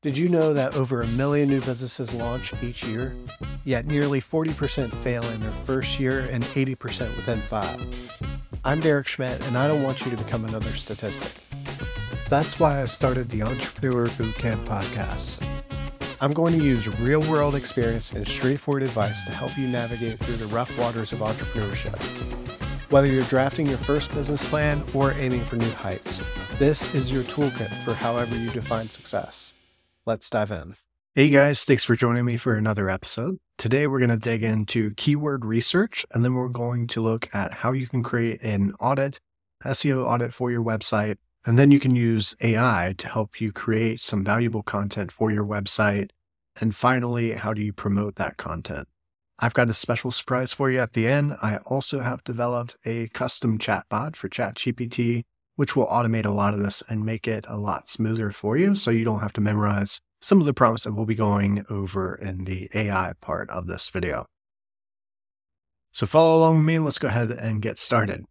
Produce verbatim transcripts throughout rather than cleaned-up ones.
Did you know that over a million new businesses launch each year? Yet nearly forty percent fail in their first year and eighty percent within five. I'm Derek Schmidt, and I don't want you to become another statistic. That's why I started the Entrepreneur Bootcamp podcast. I'm going to use real-world experience and straightforward advice to help you navigate through the rough waters of entrepreneurship. Whether you're drafting your first business plan or aiming for new heights, this is your toolkit for however you define success. Let's dive in. Hey guys, thanks for joining me for another episode. Today we're going to dig into keyword research, and then we're going to look at how you can create an audit, S E O audit for your website, and then you can use A I to help you create some valuable content for your website. And finally, how do you promote that content? I've got a special surprise for you at the end. I also have developed a custom chatbot for ChatGPT, which will automate a lot of this and make it a lot smoother for you, so you don't have to memorize some of the prompts that we'll be going over in the A I part of this video. So follow along with me, and let's go ahead and get started.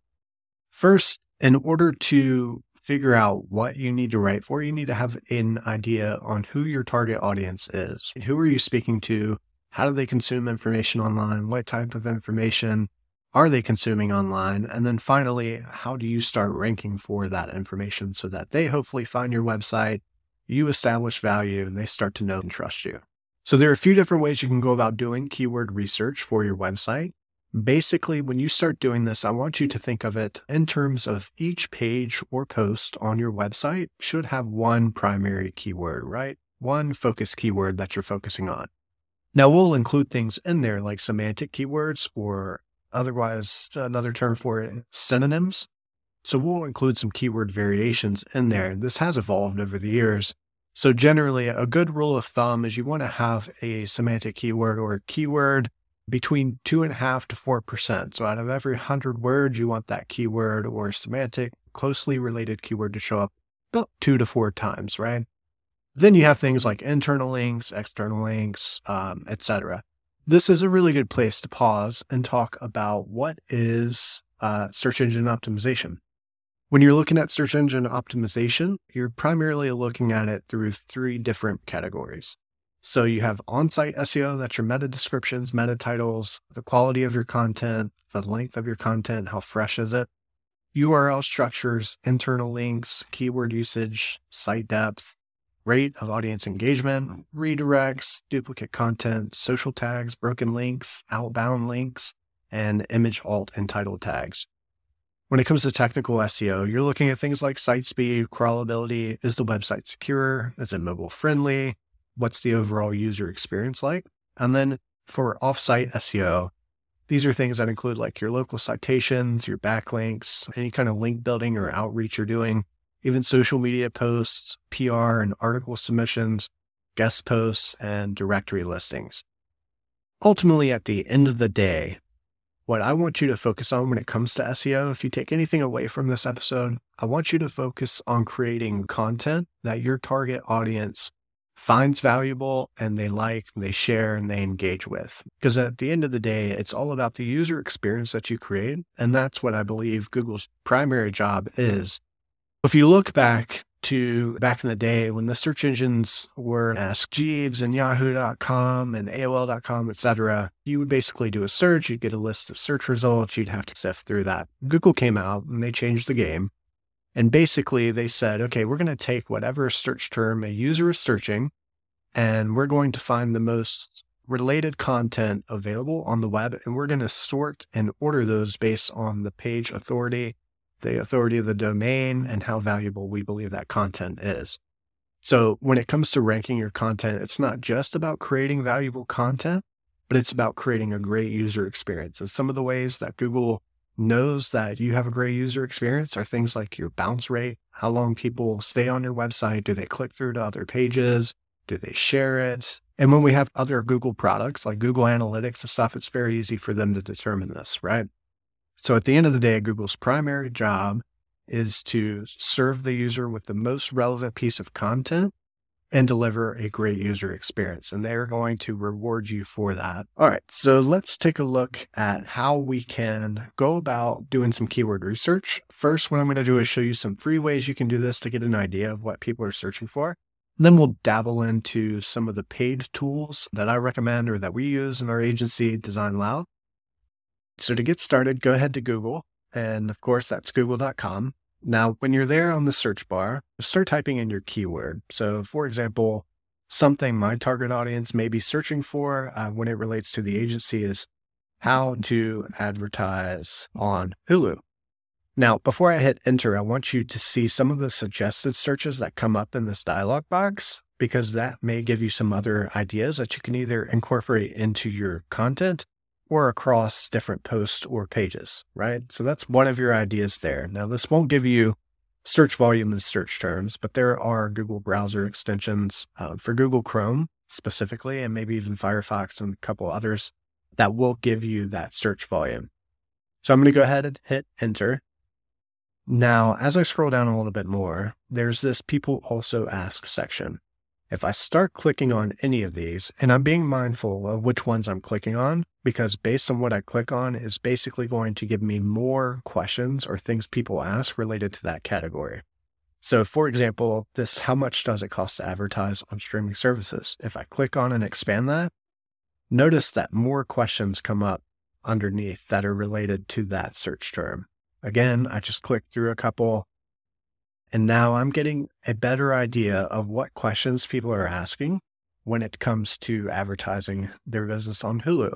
First, in order to figure out what you need to write for, you need to have an idea on who your target audience is. Who are you speaking to? How do they consume information online? What type of information are they consuming online? And then finally, how do you start ranking for that information so that they hopefully find your website, you establish value, and they start to know and trust you? So there are a few different ways you can go about doing keyword research for your website. Basically, when you start doing this, I want you to think of it in terms of each page or post on your website should have one primary keyword, right? One focus keyword that you're focusing on. Now, we'll include things in there like semantic keywords, or otherwise another term for it, synonyms. So we'll include some keyword variations in there. This has evolved over the years. So generally, a good rule of thumb is you want to have a semantic keyword or a keyword between two and a half to four percent. So out of every hundred words, you want that keyword or semantic closely related keyword to show up about two to four times, right? Then you have things like internal links, external links, um, et cetera. This is a really good place to pause and talk about what is uh, search engine optimization. When you're looking at search engine optimization, you're primarily looking at it through three different categories. So you have on-site S E O, that's your meta descriptions, meta titles, the quality of your content, the length of your content, how fresh is it, U R L structures, internal links, keyword usage, site depth, rate of audience engagement, redirects, duplicate content, social tags, broken links, outbound links, and image alt and title tags. When it comes to technical S E O, you're looking at things like site speed, crawlability. Is the website secure? Is it mobile friendly? What's the overall user experience like? And then for offsite S E O, these are things that include like your local citations, your backlinks, any kind of link building or outreach you're doing, even social media posts, P R and article submissions, guest posts, and directory listings. Ultimately, at the end of the day, what I want you to focus on when it comes to S E O, if you take anything away from this episode, I want you to focus on creating content that your target audience finds valuable and they like, and they share, and they engage with. Because at the end of the day, it's all about the user experience that you create. And that's what I believe Google's primary job is. If you look back to back in the day when the search engines were Ask Jeeves and Yahoo dot com and A O L dot com, et cetera, you would basically do a search, you'd get a list of search results, you'd have to sift through that. Google came out and they changed the game. And basically they said, okay, we're going to take whatever search term a user is searching, and we're going to find the most related content available on the web, and we're going to sort and order those based on the page authority, the authority of the domain, and how valuable we believe that content is. So when it comes to ranking your content, it's not just about creating valuable content, but it's about creating a great user experience. And some of the ways that Google knows that you have a great user experience are things like your bounce rate, how long people stay on your website, do they click through to other pages, do they share it? And when we have other Google products like Google Analytics and stuff, it's very easy for them to determine this, right? So at the end of the day, Google's primary job is to serve the user with the most relevant piece of content and deliver a great user experience. And they're going to reward you for that. All right, so let's take a look at how we can go about doing some keyword research. First, what I'm going to do is show you some free ways you can do this to get an idea of what people are searching for. Then we'll dabble into some of the paid tools that I recommend or that we use in our agency, Design Loud. So to get started, go ahead to Google. And of course, that's google dot com. Now, when you're there on the search bar, start typing in your keyword. So for example, something my target audience may be searching for uh, when it relates to the agency is how to advertise on Hulu. Now, before I hit enter, I want you to see some of the suggested searches that come up in this dialog box, because that may give you some other ideas that you can either incorporate into your content or across different posts or pages, right? So that's one of your ideas there. Now, this won't give you search volume and search terms, but there are Google browser extensions uh, for Google Chrome specifically, and maybe even Firefox and a couple others that will give you that search volume. So I'm going to go ahead and hit enter. Now, as I scroll down a little bit more, there's this people also ask section. If I start clicking on any of these, and I'm being mindful of which ones I'm clicking on, because based on what I click on is basically going to give me more questions or things people ask related to that category. So for example, this, how much does it cost to advertise on streaming services? If I click on and expand that, notice that more questions come up underneath that are related to that search term. Again, I just clicked through a couple, and now I'm getting a better idea of what questions people are asking when it comes to advertising their business on Hulu.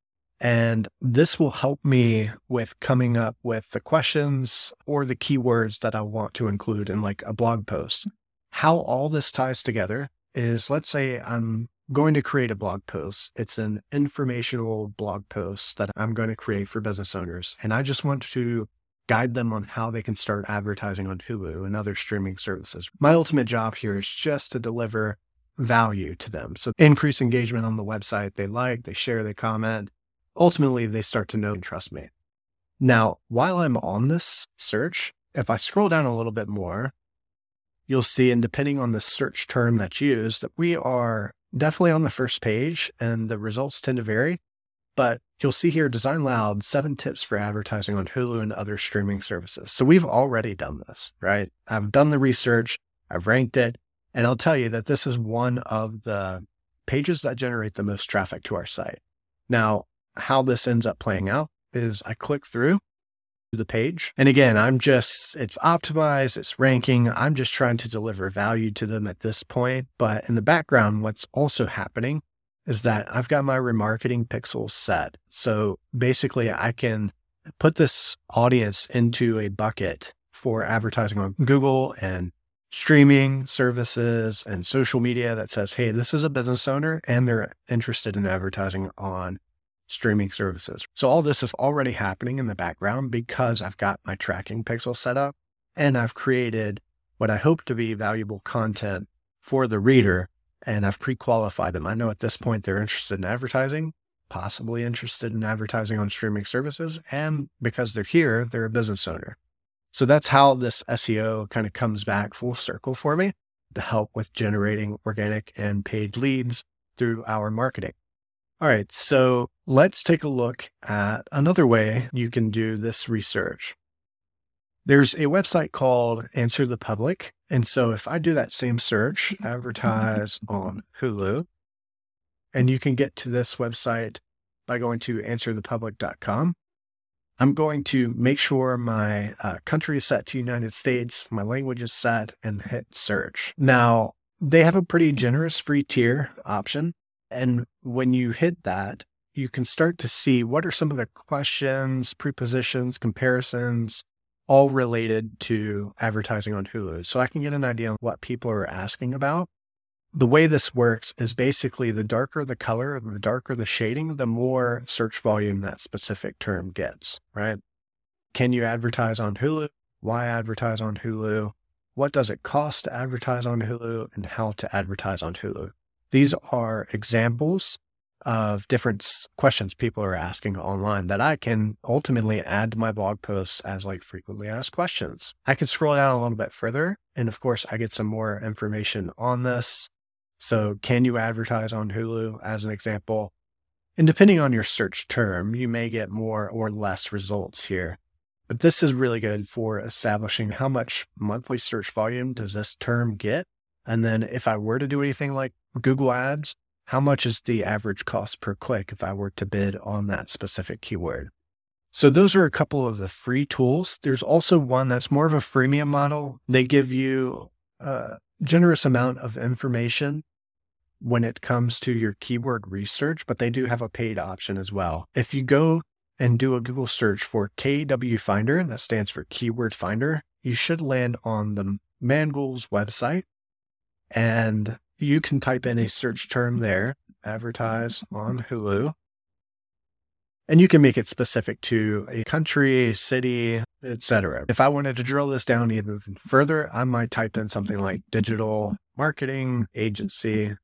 And this will help me with coming up with the questions or the keywords that I want to include in like a blog post. How all this ties together is, let's say I'm going to create a blog post. It's an informational blog post that I'm going to create for business owners. And I just want to guide them on how they can start advertising on Hulu and other streaming services. My ultimate job here is just to deliver value to them. So increase engagement on the website. They like, they share, they comment. Ultimately, they start to know and trust me. Now, while I'm on this search, if I scroll down a little bit more, you'll see, and depending on the search term that's used, that we are definitely on the first page and the results tend to vary. But you'll see here, Design Loud, seven tips for advertising on Hulu and other streaming services. So we've already done this, right? I've done the research, I've ranked it, and I'll tell you that this is one of the pages that generate the most traffic to our site. Now, how this ends up playing out is I click through the page. And again, I'm just, it's optimized, it's ranking. I'm just trying to deliver value to them at this point. But in the background, what's also happening is that I've got my remarketing pixels set. So basically I can put this audience into a bucket for advertising on Google and streaming services and social media that says, hey, this is a business owner and they're interested in advertising on streaming services. So all this is already happening in the background because I've got my tracking pixel set up and I've created what I hope to be valuable content for the reader. And I've pre-qualified them. I know at this point they're interested in advertising, possibly interested in advertising on streaming services. And because they're here, they're a business owner. So that's how this S E O kind of comes back full circle for me to help with generating organic and paid leads through our marketing. All right, so let's take a look at another way you can do this research. There's a website called Answer the Public. And so if I do that same search, advertise on Hulu, and you can get to this website by going to answer the public dot com. I'm going to make sure my uh, country is set to United States, my language is set, and hit search. Now, they have a pretty generous free tier option. And when you hit that, you can start to see what are some of the questions, prepositions, comparisons, all related to advertising on Hulu. So I can get an idea of what people are asking about. The way this works is basically the darker the color, the darker the shading, the more search volume that specific term gets, right? Can you advertise on Hulu? Why advertise on Hulu? What does it cost to advertise on Hulu? And how to advertise on Hulu? These are examples of different questions people are asking online that I can ultimately add to my blog posts as like frequently asked questions. I can scroll down a little bit further. And of course, I get some more information on this. So can you advertise on Hulu as an example? And depending on your search term, you may get more or less results here. But this is really good for establishing how much monthly search volume does this term get And then if I were to do anything like Google Ads, how much is the average cost per click if I were to bid on that specific keyword? So those are a couple of the free tools. There's also one that's more of a freemium model. They give you a generous amount of information when it comes to your keyword research, but they do have a paid option as well. If you go and do a Google search for K W Finder, that stands for Keyword Finder, you should land on the Mangoals website, and you can type in a search term there, advertise on Hulu, and you can make it specific to a country, a city, et cetera. If I wanted to drill this down even further, I might type in something like digital marketing agency,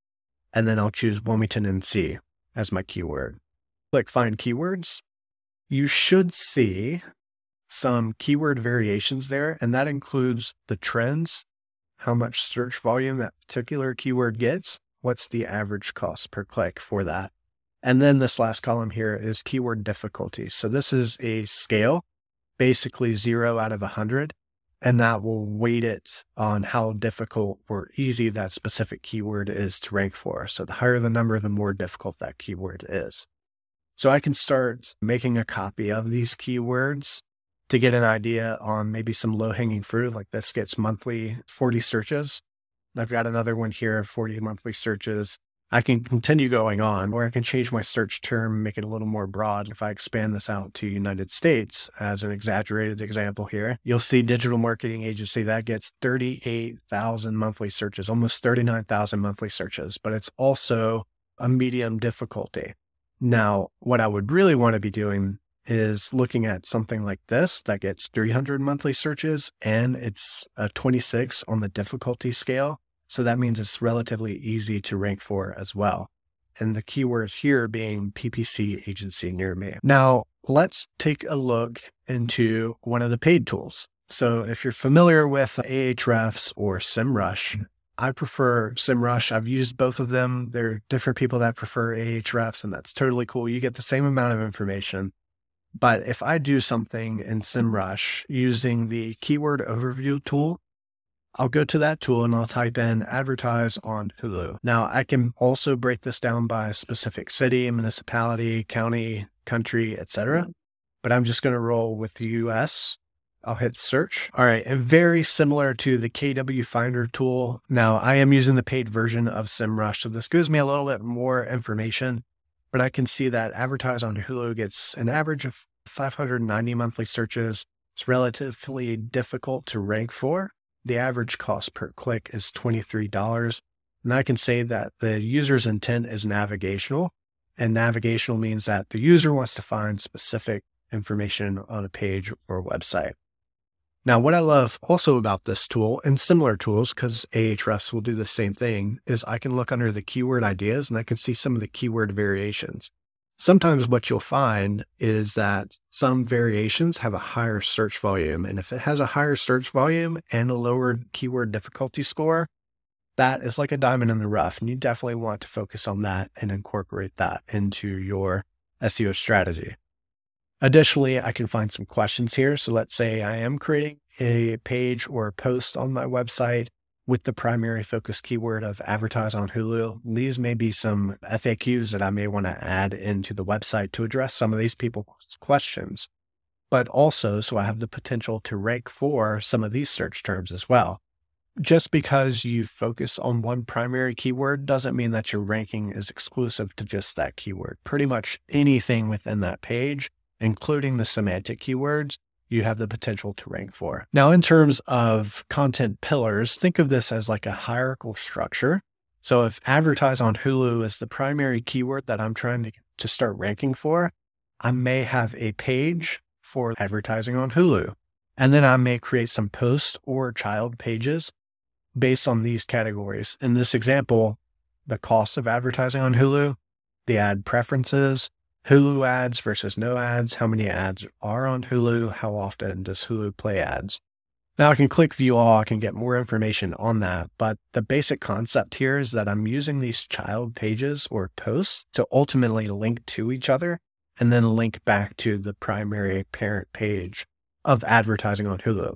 and then I'll choose Wilmington, N C as my keyword. Click Find Keywords. You should see some keyword variations there, and that includes the trends, how much search volume that particular keyword gets, what's the average cost per click for that. And then this last column here is keyword difficulty. So this is a scale, basically zero out of a hundred, and that will weight it on how difficult or easy that specific keyword is to rank for. So the higher the number, the more difficult that keyword is. So I can start making a copy of these keywords to get an idea on maybe some low-hanging fruit, like this gets monthly forty searches. I've got another one here, forty monthly searches. I can continue going on, or I can change my search term, make it a little more broad. If I expand this out to United States as an exaggerated example here, you'll see digital marketing agency, that gets thirty-eight thousand monthly searches, almost thirty-nine thousand monthly searches, but it's also a medium difficulty. Now, what I would really want to be doing is looking at something like this that gets three hundred monthly searches, and it's a twenty-six on the difficulty scale. So that means it's relatively easy to rank for as well. And the keyword here being P P C agency near me. Now, let's take a look into one of the paid tools. So if you're familiar with Ahrefs or SEMrush, I prefer SEMrush. I've used both of them. There are different people that prefer Ahrefs, and that's totally cool. You get the same amount of information. But if I do something in SEMrush using the keyword overview tool, I'll go to that tool and I'll type in advertise on Hulu. Now I can also break this down by specific city, municipality, county, country, et cetera. But I'm just going to roll with the U S. I'll hit search. All right. And very similar to the K W Finder tool. Now I am using the paid version of SEMrush. So this gives me a little bit more information, but I can see that advertise on Hulu gets an average of five hundred ninety monthly searches. It's relatively difficult to rank for. The average cost per click is twenty-three dollars. And I can say that the user's intent is navigational, and navigational means that the user wants to find specific information on a page or website. Now, what I love also about this tool and similar tools, because Ahrefs will do the same thing, is I can look under the keyword ideas and I can see some of the keyword variations. Sometimes what you'll find is that some variations have a higher search volume. And if it has a higher search volume and a lower keyword difficulty score, that is like a diamond in the rough. And you definitely want to focus on that and incorporate that into your S E O strategy. Additionally, I can find some questions here. So let's say I am creating a page or a post on my website with the primary focus keyword of advertise on Hulu. These may be some F A Qs that I may want to add into the website to address some of these people's questions, but also so I have the potential to rank for some of these search terms as well. Just because you focus on one primary keyword doesn't mean that your ranking is exclusive to just that keyword. Pretty much anything within that page, including the semantic keywords, you have the potential to rank for. Now, in terms of content pillars, think of this as like a hierarchical structure. So if advertise on Hulu is the primary keyword that I'm trying to, to start ranking for, I may have a page for advertising on Hulu. And then I may create some post or child pages based on these categories. In this example, the cost of advertising on Hulu, the ad preferences, Hulu ads versus no ads, how many ads are on Hulu, how often does Hulu play ads. Now I can click view all, I can get more information on that, but the basic concept here is that I'm using these child pages or posts to ultimately link to each other and then link back to the primary parent page of advertising on Hulu.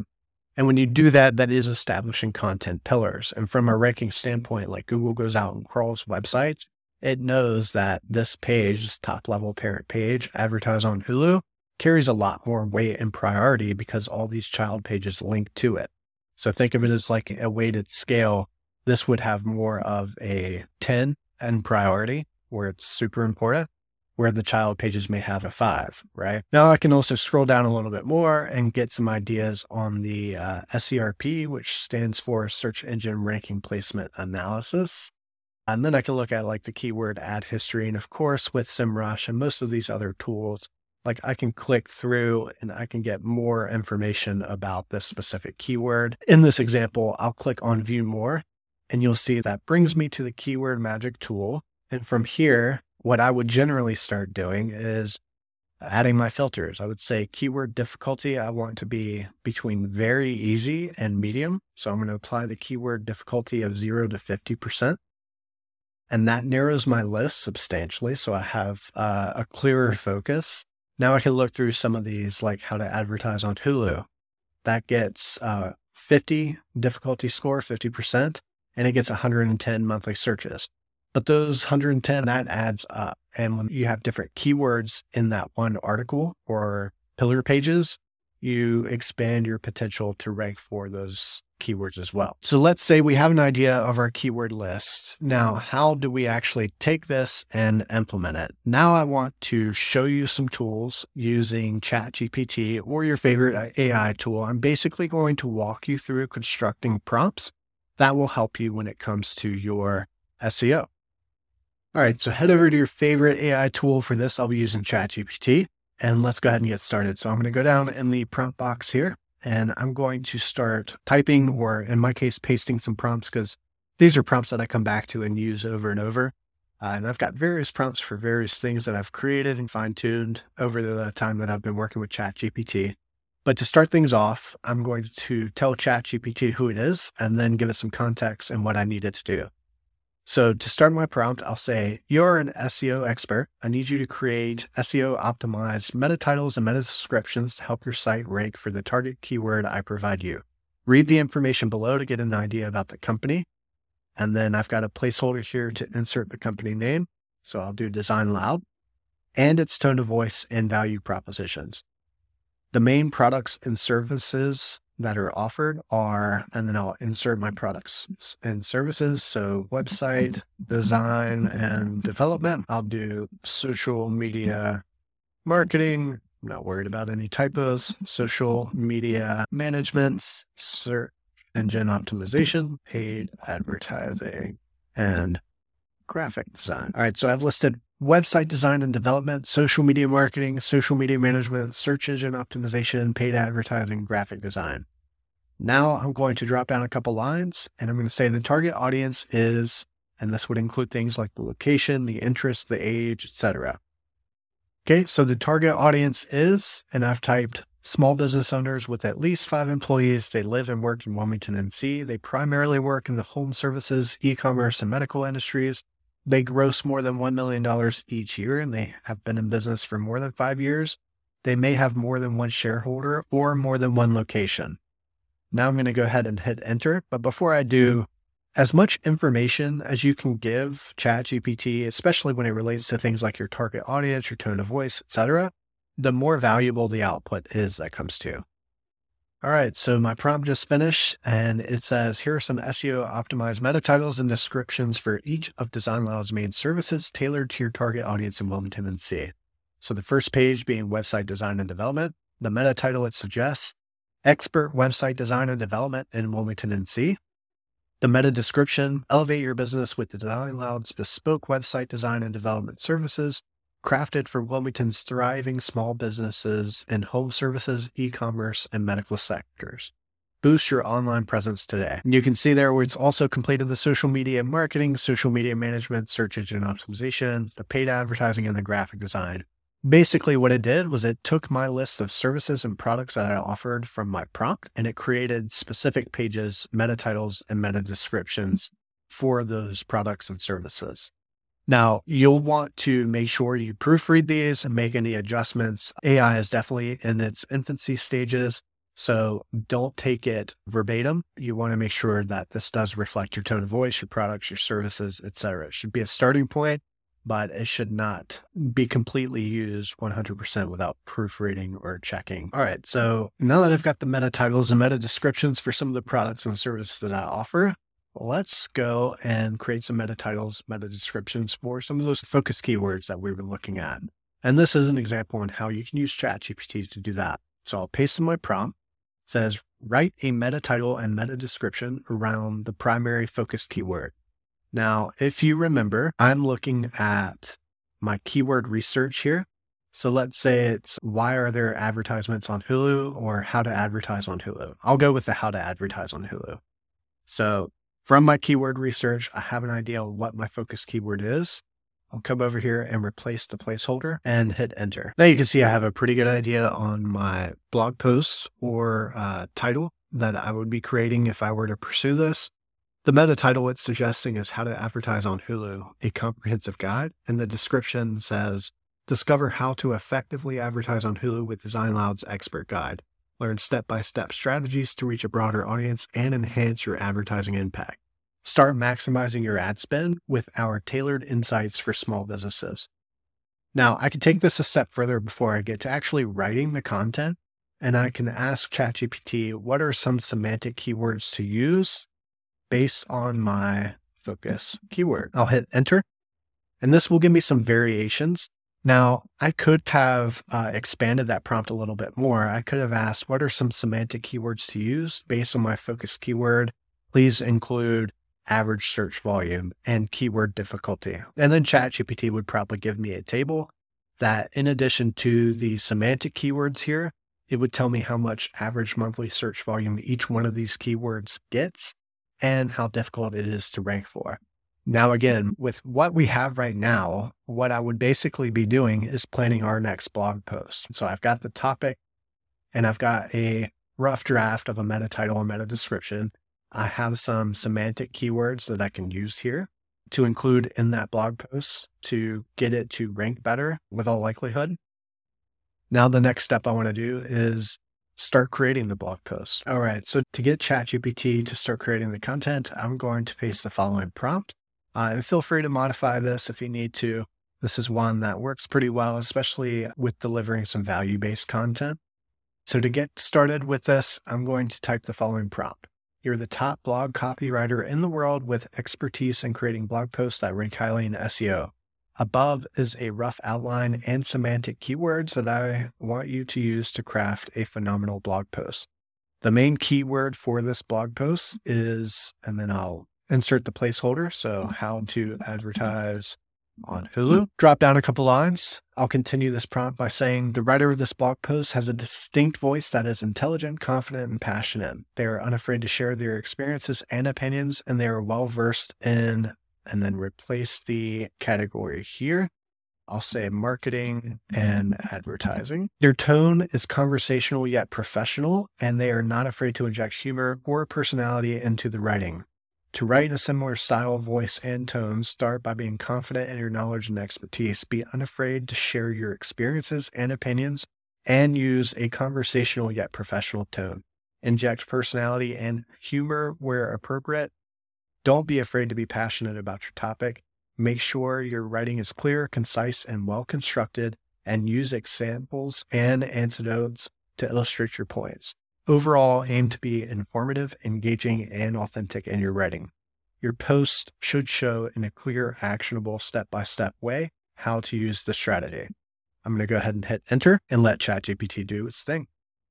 And when you do that, that is establishing content pillars. And from a ranking standpoint, like Google goes out and crawls websites, it knows that this page, this top level parent page, advertise on Hulu, carries a lot more weight and priority because all these child pages link to it. So think of it as like a weighted scale. This would have more of a ten in priority, where it's super important, where the child pages may have a five, right? Now I can also scroll down a little bit more and get some ideas on the uh, S E R P, which stands for Search Engine Ranking Placement Analysis. And then I can look at like the keyword ad history. And of course, with SEMrush and most of these other tools, like I can click through and I can get more information about this specific keyword. In this example, I'll click on View More, and you'll see that brings me to the Keyword Magic tool. And from here, what I would generally start doing is adding my filters. I would say keyword difficulty, I want to be between very easy and medium. So I'm going to apply the keyword difficulty of zero to fifty percent. And that narrows my list substantially. So I have uh, a clearer focus. Now I can look through some of these, like how to advertise on Hulu. That gets uh, fifty difficulty score, fifty percent, and it gets one hundred ten monthly searches. But those one hundred ten, that adds up. And when you have different keywords in that one article or pillar pages, you expand your potential to rank for those keywords as well. So let's say we have an idea of our keyword list. Now, how do we actually take this and implement it? Now I want to show you some tools using ChatGPT or your favorite A I tool. I'm basically going to walk you through constructing prompts that will help you when it comes to your S E O. All right, so head over to your favorite A I tool. For this, I'll be using ChatGPT, and let's go ahead and get started. So I'm going to go down in the prompt box here, and I'm going to start typing, or in my case, pasting some prompts, because these are prompts that I come back to and use over and over. Uh, and I've got various prompts for various things that I've created and fine-tuned over the time that I've been working with ChatGPT. But to start things off, I'm going to tell ChatGPT who it is, and then give it some context and what I need it to do. So to start my prompt, I'll say, you're an S E O expert. I need you to create S E O optimized meta titles and meta descriptions to help your site rank for the target keyword I provide you. Read the information below to get an idea about the company. And then I've got a placeholder here to insert the company name. So I'll do Design Loud and its tone of voice and value propositions. The main products and services that are offered are, and then I'll insert my products and services. So website design and development. I'll do social media marketing. I'm not worried about any typos. Social media management, search engine optimization, paid advertising, and graphic design. All right. So I've listed website design and development, social media marketing, social media management, search engine optimization, paid advertising, graphic design. Now I'm going to drop down a couple lines, and I'm going to say the target audience is, and this would include things like the location, the interest, the age, et cetera. Okay, so the target audience is, and I've typed small business owners with at least five employees. They live and work in Wilmington, N C. They primarily work in the home services, e-commerce, and medical industries. They gross more than one million dollars each year, and they have been in business for more than five years. They may have more than one shareholder or more than one location. Now I'm going to go ahead and hit enter. But before I do, as much information as you can give ChatGPT, especially when it relates to things like your target audience, your tone of voice, et cetera, the more valuable the output is that comes to. All right, so my prompt just finished, and it says, here are some S E O optimized meta titles and descriptions for each of Design Loud's main services tailored to your target audience in Wilmington, N C. So the first page being website design and development. The meta title it suggests, expert website design and development in Wilmington, N C. The meta description, elevate your business with Design Loud's bespoke website design and development services, crafted for Wilmington's thriving small businesses in home services, e-commerce, and medical sectors. Boost your online presence today. And you can see there where it's also completed the social media marketing, social media management, search engine optimization, the paid advertising, and the graphic design. Basically what it did was it took my list of services and products that I offered from my prompt, and it created specific pages, meta titles, and meta descriptions for those products and services. Now, you'll want to make sure you proofread these and make any adjustments. A I is definitely in its infancy stages, So don't take it verbatim. You want to make sure that this does reflect your tone of voice, your products, your services, et cetera. It should be a starting point, but it should not be completely used one hundred percent without proofreading or checking. All right. So now that I've got the meta titles and meta descriptions for some of the products and services that I offer, let's go and create some meta titles, meta descriptions for some of those focus keywords that we were looking at. And this is an example on how you can use ChatGPT to do that. So I'll paste in my prompt. It says, write a meta title and meta description around the primary focus keyword. Now, if you remember, I'm looking at my keyword research here. So let's say it's why are there advertisements on Hulu or how to advertise on Hulu. I'll go with the how to advertise on Hulu. So from my keyword research, I have an idea of what my focus keyword is. I'll come over here and replace the placeholder and hit enter. Now you can see I have a pretty good idea on my blog post or uh, title that I would be creating if I were to pursue this. The meta title it's suggesting is how to advertise on Hulu, a comprehensive guide. And the description says, discover how to effectively advertise on Hulu with Design Loud's expert guide. Learn step-by-step strategies to reach a broader audience and enhance your advertising impact. Start maximizing your ad spend with our tailored insights for small businesses. Now, I can take this a step further before I get to actually writing the content, and I can ask ChatGPT, what are some semantic keywords to use based on my focus keyword? I'll hit enter, and this will give me some variations. Now, I could have uh, expanded that prompt a little bit more. I could have asked, what are some semantic keywords to use based on my focus keyword? Please include average search volume and keyword difficulty. And then ChatGPT would probably give me a table that in addition to the semantic keywords here, it would tell me how much average monthly search volume each one of these keywords gets and how difficult it is to rank for. Now, again, with what we have right now, what I would basically be doing is planning our next blog post. So I've got the topic and I've got a rough draft of a meta title and meta description. I have some semantic keywords that I can use here to include in that blog post to get it to rank better with all likelihood. Now, the next step I want to do is start creating the blog post. All right. So to get ChatGPT to start creating the content, I'm going to paste the following prompt. Uh, and feel free to modify this if you need to. This is one that works pretty well, especially with delivering some value-based content. So to get started with this, I'm going to type the following prompt. You're the top blog copywriter in the world with expertise in creating blog posts that rank highly in S E O. Above is a rough outline and semantic keywords that I want you to use to craft a phenomenal blog post. The main keyword for this blog post is, and then I'll insert the placeholder. So how to advertise on Hulu. Drop down a couple lines. I'll continue this prompt by saying the writer of this blog post has a distinct voice that is intelligent, confident, and passionate. They are unafraid to share their experiences and opinions, and they are well versed in, and then replace the category here. I'll say marketing and advertising. Their tone is conversational yet professional, and they are not afraid to inject humor or personality into the writing. To write in a similar style, voice, and tone, start by being confident in your knowledge and expertise. Be unafraid to share your experiences and opinions, and use a conversational yet professional tone. Inject personality and humor where appropriate. Don't be afraid to be passionate about your topic. Make sure your writing is clear, concise, and well-constructed, and use examples and anecdotes to illustrate your points. Overall, aim to be informative, engaging, and authentic in your writing. Your post should show in a clear, actionable, step-by-step way how to use the strategy. I'm going to go ahead and hit enter and let ChatGPT do its thing.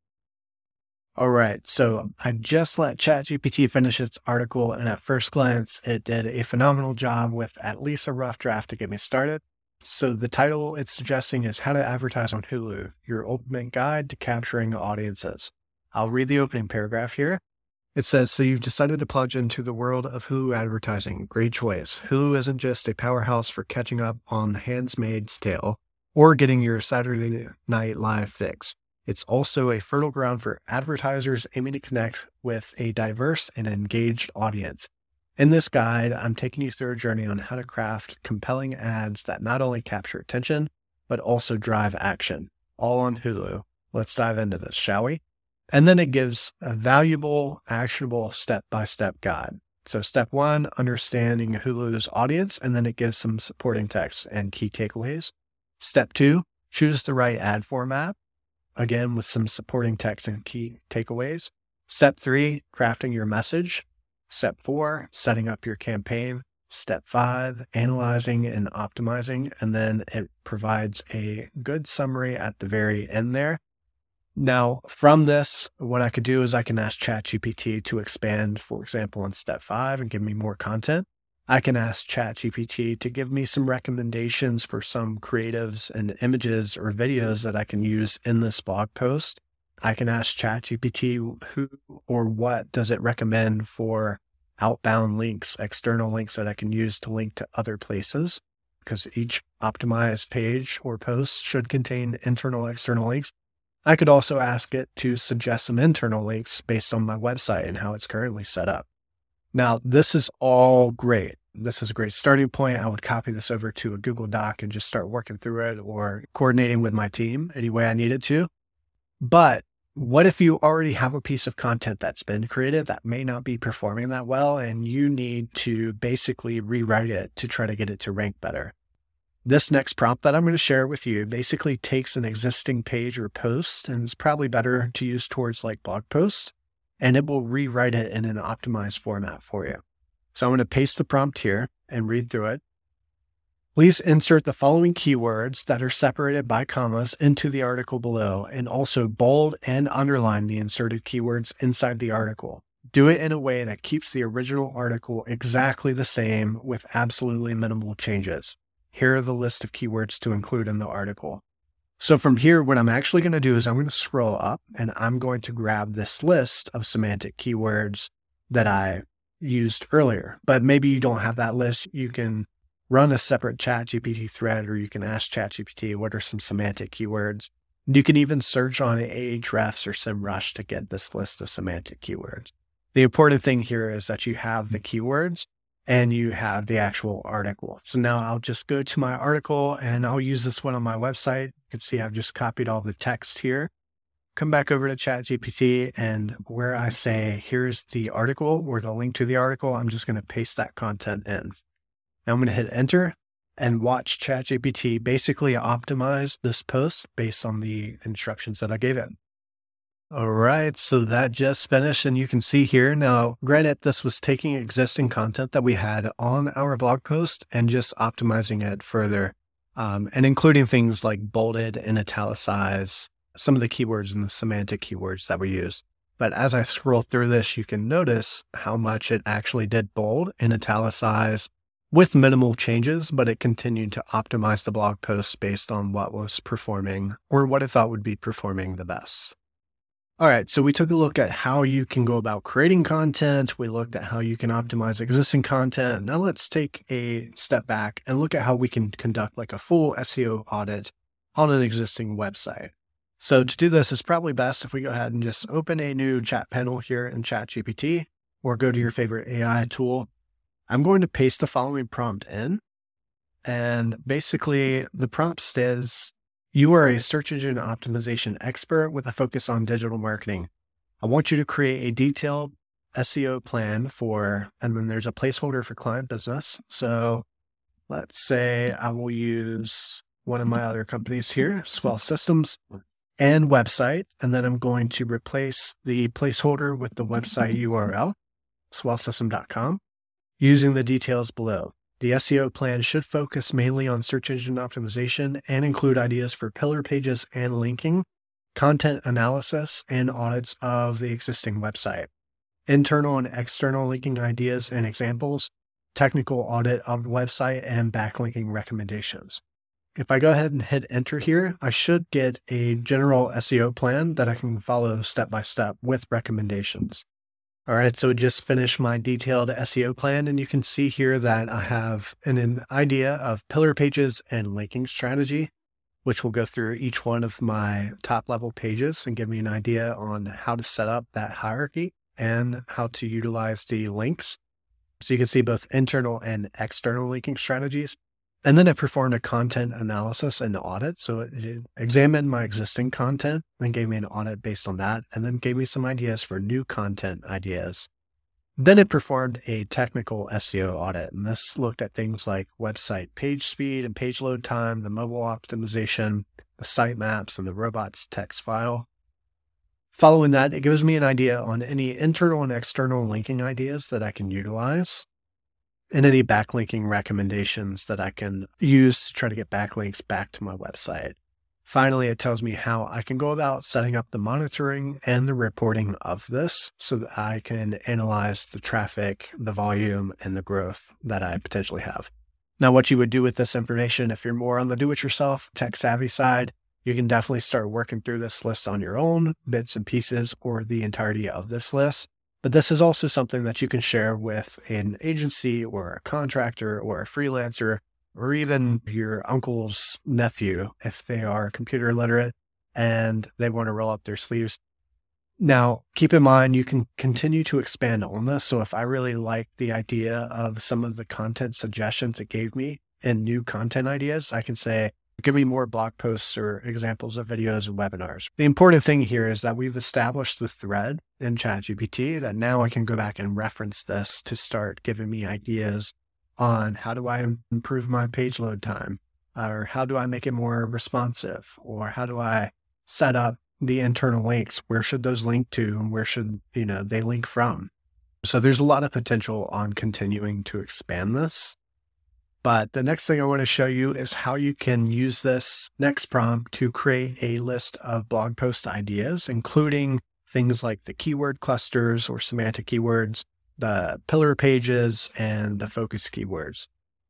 All right, so I just let ChatGPT finish its article, and at first glance, it did a phenomenal job with at least a rough draft to get me started. So the title it's suggesting is How to Advertise on Hulu, Your Ultimate Guide to Capturing Audiences. I'll read the opening paragraph here. It says, so you've decided to plunge into the world of Hulu advertising. Great choice. Hulu isn't just a powerhouse for catching up on The Handmaid's Tale or getting your Saturday Night Live fix. It's also a fertile ground for advertisers aiming to connect with a diverse and engaged audience. In this guide, I'm taking you through a journey on how to craft compelling ads that not only capture attention, but also drive action, all on Hulu. Let's dive into this, shall we? And then it gives a valuable, actionable step-by-step guide. So step one, understanding Hulu's audience, and then it gives some supporting text and key takeaways. Step two, choose the right ad format, again, with some supporting text and key takeaways. Step three, crafting your message. Step four, setting up your campaign. Step five, analyzing and optimizing. And then it provides a good summary at the very end there. Now, from this, what I could do is I can ask ChatGPT to expand, for example, on step five and give me more content. I can ask ChatGPT to give me some recommendations for some creatives and images or videos that I can use in this blog post. I can ask ChatGPT who or what does it recommend for outbound links, external links that I can use to link to other places, because each optimized page or post should contain internal, external links. I could also ask it to suggest some internal links based on my website and how it's currently set up. Now, this is all great. This is a great starting point. I would copy this over to a Google Doc and just start working through it or coordinating with my team any way I needed to. But what if you already have a piece of content that's been created that may not be performing that well, and you need to basically rewrite it to try to get it to rank better? This next prompt that I'm going to share with you basically takes an existing page or post, and it's probably better to use towards like blog posts, and it will rewrite it in an optimized format for you. So I'm going to paste the prompt here and read through it. Please insert the following keywords that are separated by commas into the article below, and also bold and underline the inserted keywords inside the article. Do it in a way that keeps the original article exactly the same with absolutely minimal changes. Here are the list of keywords to include in the article. So from here, what I'm actually going to do is I'm going to scroll up and I'm going to grab this list of semantic keywords that I used earlier. But maybe you don't have that list. You can run a separate ChatGPT thread, or you can ask ChatGPT, what are some semantic keywords? You can even search on Ahrefs or SEMrush to get this list of semantic keywords. The important thing here is that you have the keywords and you have the actual article. So now I'll just go to my article and I'll use this one on my website. You can see I've just copied all the text here. Come back over to ChatGPT, and where I say, here's the article or the link to the article, I'm just going to paste that content in. Now I'm going to hit enter and watch ChatGPT basically optimize this post based on the instructions that I gave it. All right, so that just finished, and you can see here now, granted, this was taking existing content that we had on our blog post and just optimizing it further, um, and including things like bolded and italicized, some of the keywords and the semantic keywords that we use. But as I scroll through this, you can notice how much it actually did bold and italicize with minimal changes, but it continued to optimize the blog post based on what was performing or what it thought would be performing the best. All right, so we took a look at how you can go about creating content. We looked at how you can optimize existing content. Now let's take a step back and look at how we can conduct like a full S E O audit on an existing website. So to do this, it's probably best if we go ahead and just open a new chat panel here in ChatGPT, or go to your favorite A I tool. I'm going to paste the following prompt in. And basically the prompt says, you are a search engine optimization expert with a focus on digital marketing. I want you to create a detailed S E O plan for, and then there's a placeholder for client business. So let's say I will use one of my other companies here, Swell Systems, and website. And then I'm going to replace the placeholder with the website U R L, swell system dot com, using the details below. The S E O plan should focus mainly on search engine optimization and include ideas for pillar pages and linking, content analysis, and audits of the existing website, internal and external linking ideas and examples, technical audit of the website, and backlinking recommendations. If I go ahead and hit enter here, I should get a general S E O plan that I can follow step by step with recommendations. All right, so just finished my detailed S E O plan, and you can see here that I have an, an idea of pillar pages and linking strategy, which will go through each one of my top level pages and give me an idea on how to set up that hierarchy and how to utilize the links. So you can see both internal and external linking strategies. And then it performed a content analysis and audit. So it, it examined my existing content and gave me an audit based on that, and then gave me some ideas for new content ideas. Then it performed a technical S E O audit, and this looked at things like website page speed and page load time, the mobile optimization, the sitemaps, and the robots text file. Following that, it gives me an idea on any internal and external linking ideas that I can utilize, and any backlinking recommendations that I can use to try to get backlinks back to my website. Finally, it tells me how I can go about setting up the monitoring and the reporting of this so that I can analyze the traffic, the volume, and the growth that I potentially have. Now, what you would do with this information, if you're more on the do-it-yourself, tech-savvy side, you can definitely start working through this list on your own, bits and pieces, or the entirety of this list. But this is also something that you can share with an agency or a contractor or a freelancer, or even your uncle's nephew if they are computer literate and they want to roll up their sleeves. Now, keep in mind, you can continue to expand on this. So if I really like the idea of some of the content suggestions it gave me and new content ideas, I can say, give me more blog posts or examples of videos and webinars. The important thing here is that we've established the thread in ChatGPT that now I can go back and reference this to start giving me ideas on how do I improve my page load time, or how do I make it more responsive, or how do I set up the internal links? Where should those link to, and where should, you know, they link from? So there's a lot of potential on continuing to expand this. But the next thing I want to show you is how you can use this next prompt to create a list of blog post ideas, including things like the keyword clusters or semantic keywords, the pillar pages, and the focus keywords.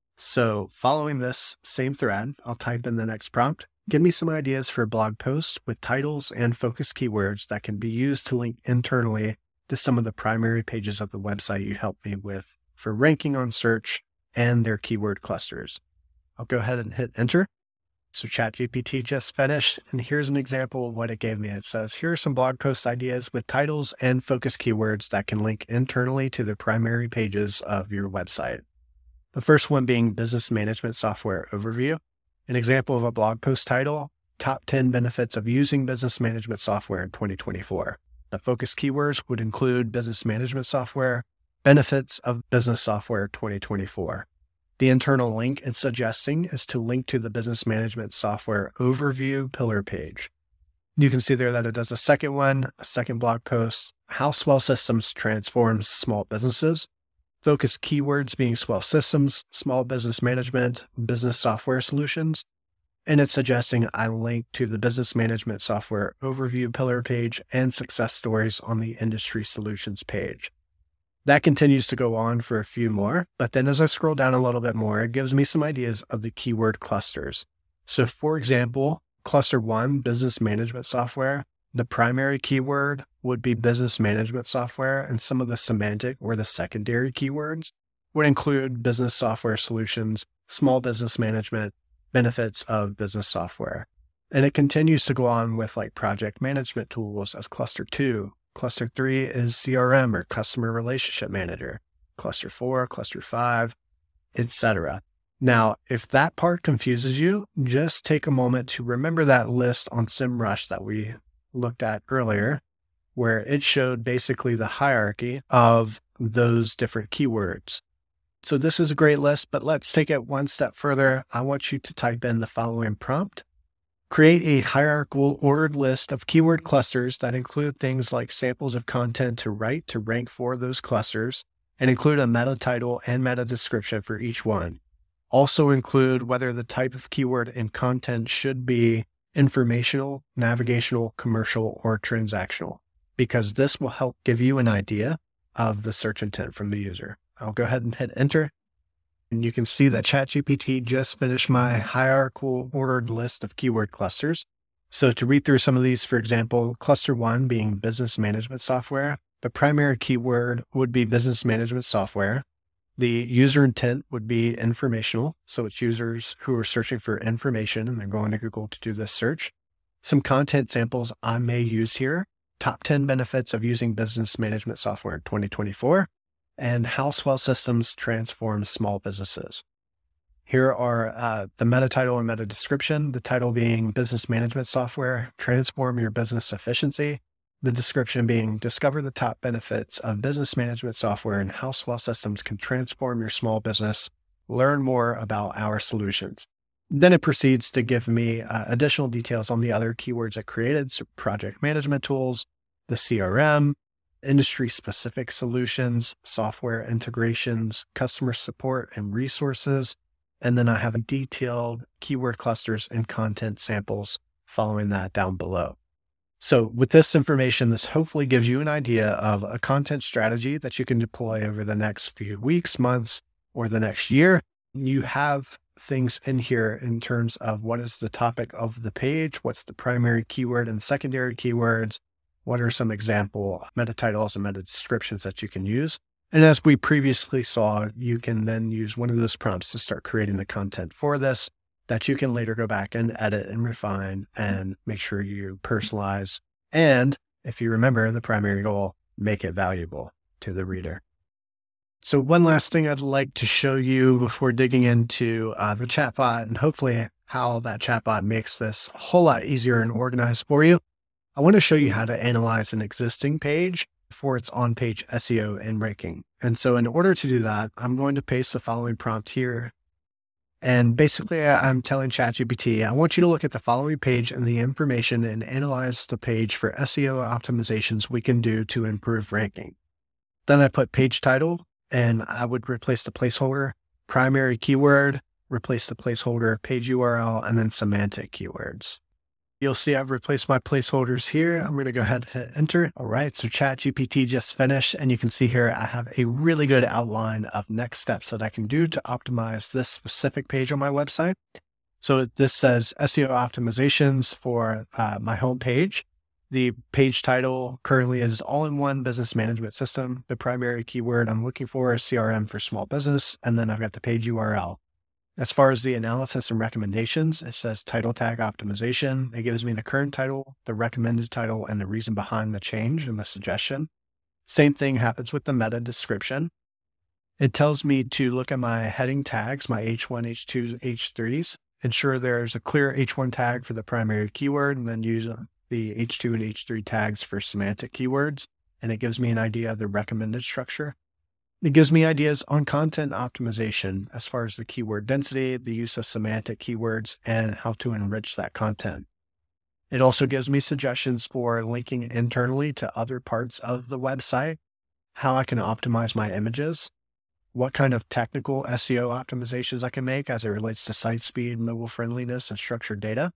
So following this same thread, I'll type in the next prompt. Give me some ideas for blog posts with titles and focus keywords that can be used to link internally to some of the primary pages of the website you helped me with for ranking on search and their keyword clusters. I'll go ahead and hit enter. So ChatGPT just finished, and here's an example of what it gave me. It says, here are some blog post ideas with titles and focus keywords that can link internally to the primary pages of your website. The first one being business management software overview. An example of a blog post title, top ten benefits of using business management software in twenty twenty-four. The focus keywords would include business management software, benefits of business software twenty twenty-four. The internal link it's suggesting is to link to the business management software overview pillar page. You can see there that it does a second one, a second blog post, how Swell Systems transforms small businesses, focus keywords being Swell Systems, small business management, business software solutions, and it's suggesting I link to the business management software overview pillar page and success stories on the industry solutions page. That continues to go on for a few more, but then as I scroll down a little bit more, it gives me some ideas of the keyword clusters. So for example, cluster one, business management software, the primary keyword would be business management software, and some of the semantic or the secondary keywords would include business software solutions, small business management, benefits of business software. And it continues to go on with like project management tools as cluster two. Cluster three is C R M or customer relationship manager. Cluster four, cluster five, et cetera. Now, if that part confuses you, just take a moment to remember that list on SEMrush that we looked at earlier, where it showed basically the hierarchy of those different keywords. So this is a great list, but let's take it one step further. I want you to type in the following prompt. Create a hierarchical ordered list of keyword clusters that include things like samples of content to write to rank for those clusters, and include a meta title and meta description for each one. Also include whether the type of keyword and content should be informational, navigational, commercial, or transactional, because this will help give you an idea of the search intent from the user. I'll go ahead and hit enter. And you can see that ChatGPT just finished my hierarchical ordered list of keyword clusters. So to read through some of these, for example, cluster one being business management software, the primary keyword would be business management software. The user intent would be informational. So it's users who are searching for information and they're going to Google to do this search. Some content samples I may use here. Top ten benefits of using business management software in twenty twenty-four. And how Swell Systems transforms small businesses. Here are uh, the meta title and meta description, the title being Business Management Software, Transform Your Business Efficiency. The description being Discover the top benefits of business management software and how Swell Systems can transform your small business. Learn more about our solutions. Then it proceeds to give me uh, additional details on the other keywords I created, so project management tools, the C R M, industry-specific solutions, software integrations, customer support and resources. And then I have detailed keyword clusters and content samples following that down below. So with this information, this hopefully gives you an idea of a content strategy that you can deploy over the next few weeks, months, or the next year. You have things in here in terms of what is the topic of the page, what's the primary keyword and secondary keywords, what are some example meta titles and meta descriptions that you can use. And as we previously saw, you can then use one of those prompts to start creating the content for this that you can later go back and edit and refine and make sure you personalize. And if you remember the primary goal, make it valuable to the reader. So one last thing I'd like to show you before digging into uh, the chatbot and hopefully how that chatbot makes this a whole lot easier and organized for you. I want to show you how to analyze an existing page for its on-page S E O and ranking. And so in order to do that, I'm going to paste the following prompt here. And basically, I'm telling ChatGPT, I want you to look at the following page and the information and analyze the page for S E O optimizations we can do to improve ranking. Then I put page title, and I would replace the placeholder, primary keyword, replace the placeholder, page U R L, and then semantic keywords. You'll see I've replaced my placeholders here. I'm going to go ahead and hit enter. All right, so ChatGPT just finished, and you can see here I have a really good outline of next steps that I can do to optimize this specific page on my website. So this says S E O optimizations for uh, my home page. The page title currently is all-in-one business management system. The primary keyword I'm looking for is C R M for small business, and then I've got the page U R L. As far as the analysis and recommendations, it says title tag optimization. It gives me the current title, the recommended title, and the reason behind the change and the suggestion. Same thing happens with the meta description. It tells me to look at my heading tags, my H one, H two, H threes, ensure there's a clear H one tag for the primary keyword, and then use the H two and H three tags for semantic keywords. And it gives me an idea of the recommended structure. It gives me ideas on content optimization as far as the keyword density, the use of semantic keywords, and how to enrich that content. It also gives me suggestions for linking internally to other parts of the website, how I can optimize my images, what kind of technical S E O optimizations I can make as it relates to site speed, mobile friendliness, and structured data.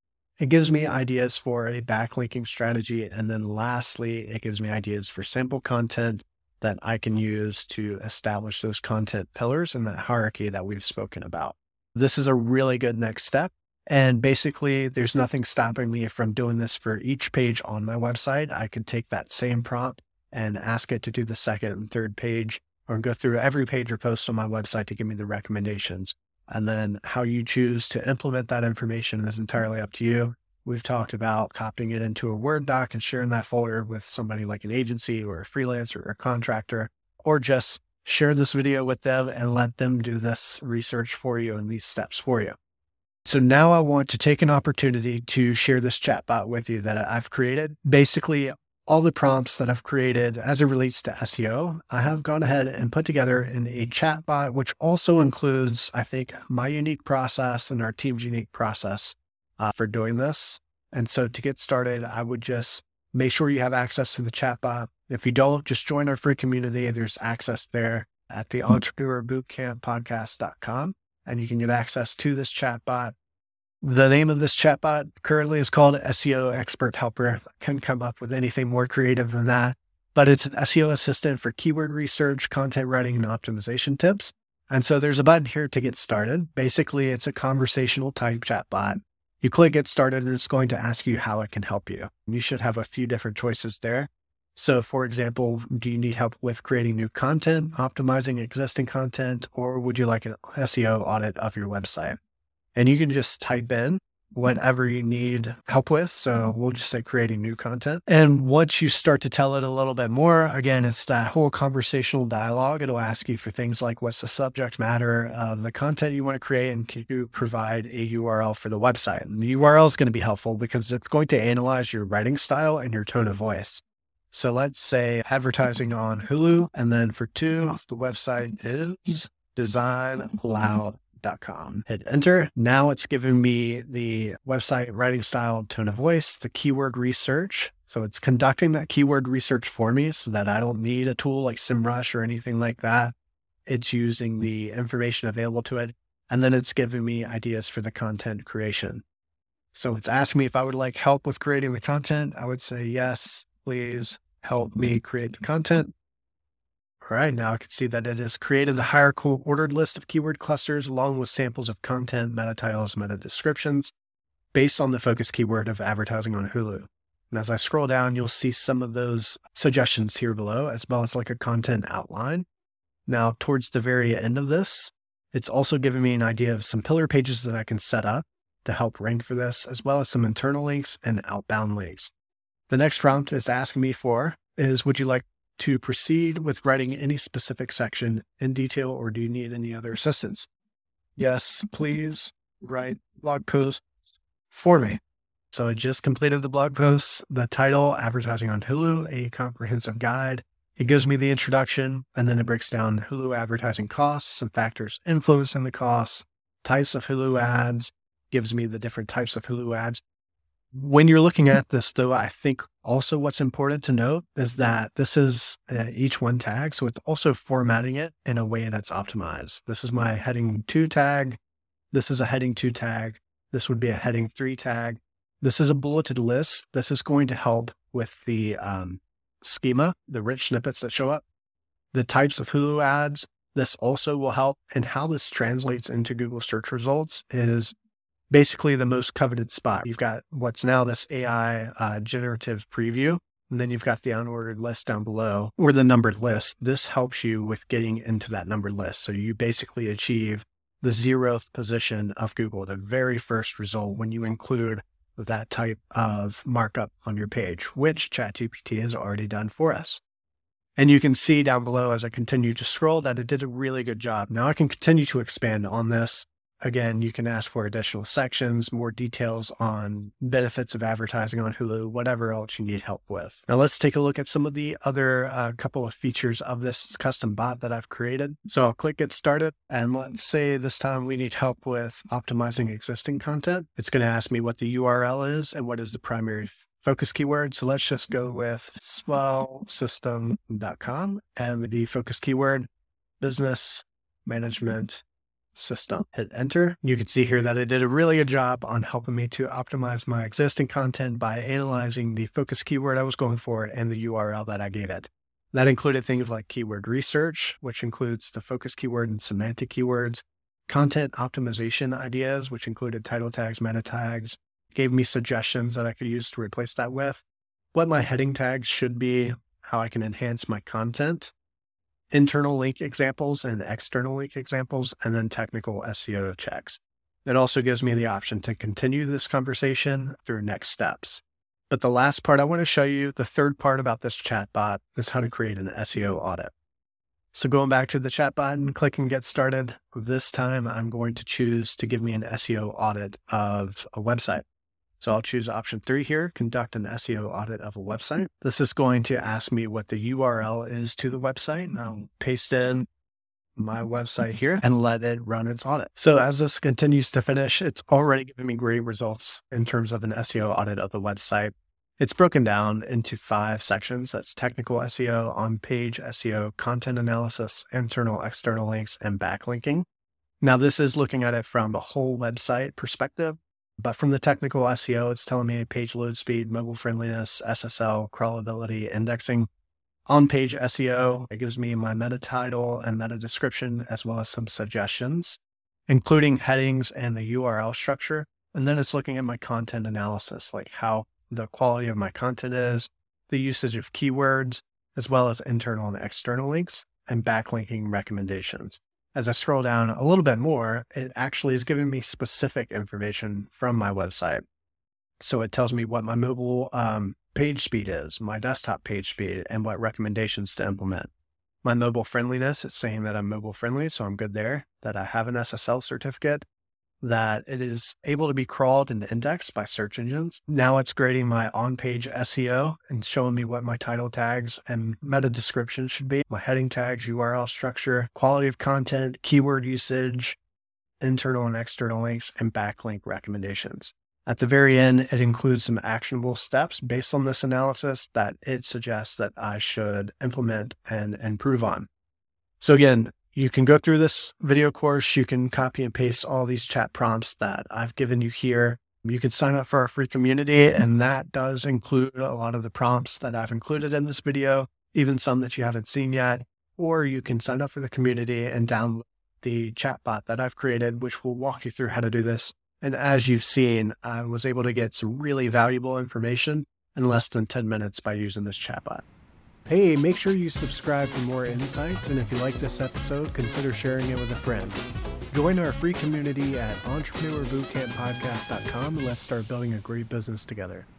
It gives me ideas for a backlinking strategy. And then lastly, it gives me ideas for sample content that I can use to establish those content pillars and that hierarchy that we've spoken about. This is a really good next step. And basically, there's nothing stopping me from doing this for each page on my website. I could take that same prompt and ask it to do the second and third page, or go through every page or post on my website to give me the recommendations. And then how you choose to implement that information is entirely up to you. We've talked about copying it into a Word doc and sharing that folder with somebody like an agency or a freelancer or a contractor, or just share this video with them and let them do this research for you and these steps for you. So now I want to take an opportunity to share this chatbot with you that I've created. Basically, all the prompts that I've created as it relates to S E O, I have gone ahead and put together in a chatbot, which also includes, I think, my unique process and our team's unique process uh, for doing this. And so to get started, I would just make sure you have access to the chatbot. If you don't, just join our free community. There's access there at the entrepreneur bootcamp podcast dot com, and you can get access to this chatbot. The name of this chatbot currently is called S E O Expert Helper. I couldn't come up with anything more creative than that, but it's an S E O assistant for keyword research, content writing, and optimization tips. And so there's a button here to get started. Basically, it's a conversational type chatbot. You click Get Started, and it's going to ask you how it can help you. You should have a few different choices there. So for example, do you need help with creating new content, optimizing existing content, or would you like an S E O audit of your website? And you can just type in whatever you need help with. So we'll just say creating new content. And once you start to tell it a little bit more, again, it's that whole conversational dialogue. It'll ask you for things like what's the subject matter of the content you want to create, and can you provide a U R L for the website? And the U R L is going to be helpful because it's going to analyze your writing style and your tone of voice. So let's say advertising on Hulu. And then for two, the website is design loud dot com. Hit enter. Now it's giving me the website writing style, tone of voice, the keyword research. So it's conducting that keyword research for me so that I don't need a tool like SEMrush or anything like that. It's using the information available to it. And then it's giving me ideas for the content creation. So it's asking me if I would like help with creating the content. I would say, yes, please help me create the content. All right, now I can see that it has created the hierarchical ordered list of keyword clusters along with samples of content, meta titles, meta descriptions based on the focus keyword of advertising on Hulu. And as I scroll down, you'll see some of those suggestions here below, as well as like a content outline. Now, towards the very end of this, it's also giving me an idea of some pillar pages that I can set up to help rank for this, as well as some internal links and outbound links. The next prompt it's asking me for is, would you like to proceed with writing any specific section in detail, or do you need any other assistance? Yes, please write blog post for me. So I just completed the blog post, the title, Advertising on Hulu, a comprehensive guide. It gives me the introduction, and then it breaks down Hulu advertising costs, some factors influencing the costs, types of Hulu ads, gives me the different types of Hulu ads. When you're looking at this, though, I think also what's important to note is that this is uh, each one tag. So it's also formatting it in a way that's optimized. This is my heading two tag. This is a heading two tag. This would be a heading three tag. This is a bulleted list. This is going to help with the um, schema, the rich snippets that show up, the types of Hulu ads. This also will help. And how this translates into Google search results is basically the most coveted spot. You've got what's now this A I uh, generative preview, and then you've got the unordered list down below, or the numbered list. This helps you with getting into that numbered list. So you basically achieve the zeroth position of Google, the very first result, when you include that type of markup on your page, which ChatGPT has already done for us. And you can see down below as I continue to scroll that it did a really good job. Now I can continue to expand on this. Again, you can ask for additional sections, more details on benefits of advertising on Hulu, whatever else you need help with. Now let's take a look at some of the other uh, couple of features of this custom bot that I've created. So I'll click Get Started, and let's say this time we need help with optimizing existing content. It's going to ask me what the U R L is and what is the primary f- focus keyword. So let's just go with swell system dot com, and the focus keyword, business management system. Hit enter. You can see here that it did a really good job on helping me to optimize my existing content by analyzing the focus keyword I was going for and the U R L that I gave it. That included things like keyword research, which includes the focus keyword and semantic keywords, content optimization ideas, which included title tags, meta tags, gave me suggestions that I could use to replace that with, what my heading tags should be, how I can enhance my content, internal link examples and external link examples, and then technical S E O checks. It also gives me the option to continue this conversation through next steps. But the last part I want to show you, the third part about this chatbot, is how to create an S E O audit. So going back to the chatbot and clicking Get Started, this time I'm going to choose to give me an S E O audit of a website. So I'll choose option three here, conduct an S E O audit of a website. This is going to ask me what the U R L is to the website. I'll paste in my website here and let it run its audit. So as this continues to finish, it's already giving me great results in terms of an S E O audit of the website. It's broken down into five sections. That's technical S E O, on-page S E O, content analysis, internal, external links, and backlinking. Now this is looking at it from a whole website perspective. But from the technical S E O, it's telling me page load speed, mobile friendliness, S S L, crawlability, indexing. On-page S E O, it gives me my meta title and meta description, as well as some suggestions, including headings and the U R L structure. And then it's looking at my content analysis, like how the quality of my content is, the usage of keywords, as well as internal and external links, and backlinking recommendations. As I scroll down a little bit more, it actually is giving me specific information from my website. So it tells me what my mobile um, page speed is, my desktop page speed, and what recommendations to implement. My mobile friendliness, it's saying that I'm mobile friendly, so I'm good there, that I have an S S L certificate, that it is able to be crawled and indexed by search engines. Now it's grading my on-page S E O and showing me what my title tags and meta description should be, my heading tags, U R L structure, quality of content, keyword usage, internal and external links, and backlink recommendations. At the very end, it includes some actionable steps based on this analysis that it suggests that I should implement and improve on. So again, you can go through this video course. You can copy and paste all these chat prompts that I've given you here. You can sign up for our free community, and that does include a lot of the prompts that I've included in this video, even some that you haven't seen yet. Or you can sign up for the community and download the chatbot that I've created, which will walk you through how to do this. And as you've seen, I was able to get some really valuable information in less than ten minutes by using this chatbot. Hey, make sure you subscribe for more insights, and if you like this episode, consider sharing it with a friend. Join our free community at entrepreneur bootcamp podcast dot com, and let's start building a great business together.